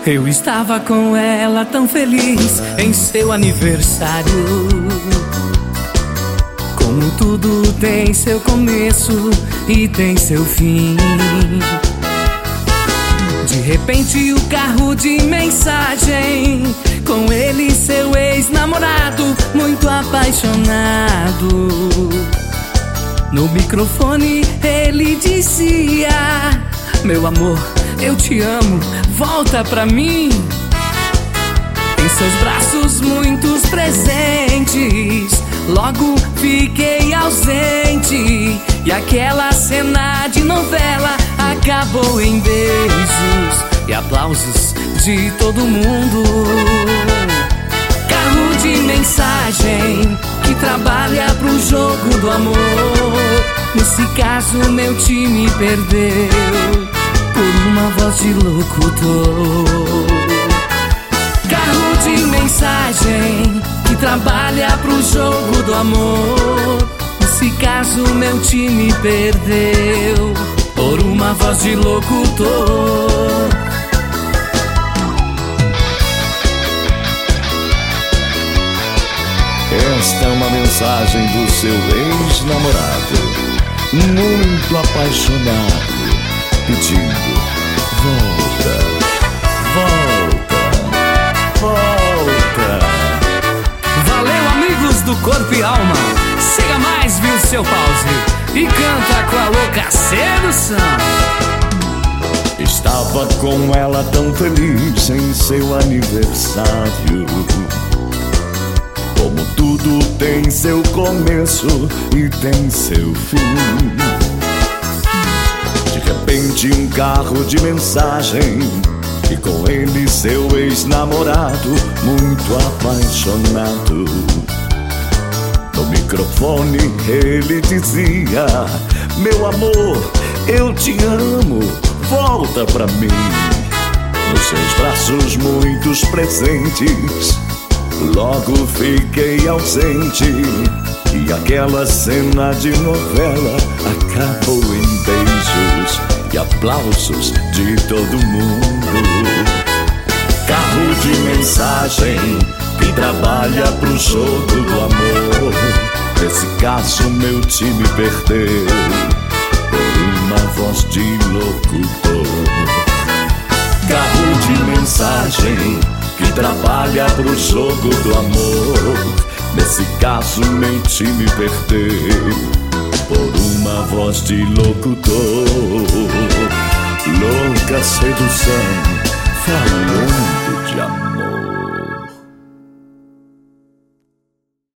Eu estava com ela tão feliz em seu aniversário. Como tudo tem seu começo e tem seu fim. De repente o carro de mensagem, com ele seu ex-namorado, muito apaixonado. No microfone ele dizia: meu amor, eu te amo, volta pra mim. Em seus braços muitos presentes, logo fiquei ausente. E aquela cena de novela acabou em beijos e aplausos de todo mundo. Carro de mensagem que trabalha pro jogo do amor. Nesse caso meu time perdeu por uma voz de locutor. Carro de mensagem que trabalha pro jogo do amor. Nesse caso meu time perdeu por uma voz de locutor. Esta é uma mensagem do seu ex-namorado, muito apaixonado, pedindo: volta, volta, volta. Valeu, amigos do Corpo e Alma. Siga mais, viu, seu pause, e canta com a louca sedução. Estava com ela tão feliz em seu aniversário. Como tudo tem seu começo e tem seu fim. De repente um carro de mensagem, e com ele seu ex-namorado, muito apaixonado. No microfone ele dizia: meu amor, eu te amo, volta pra mim. Nos seus braços muitos presentes, logo fiquei ausente. E aquela cena de novela acabou em beijos e aplausos de todo mundo. Carro de mensagem que trabalha pro jogo do amor. Nesse caso meu time perdeu por uma voz de locutor. Carro de mensagem que trabalha pro jogo do amor. Nesse caso meu time perdeu por uma voz de locutor. Louca sedução.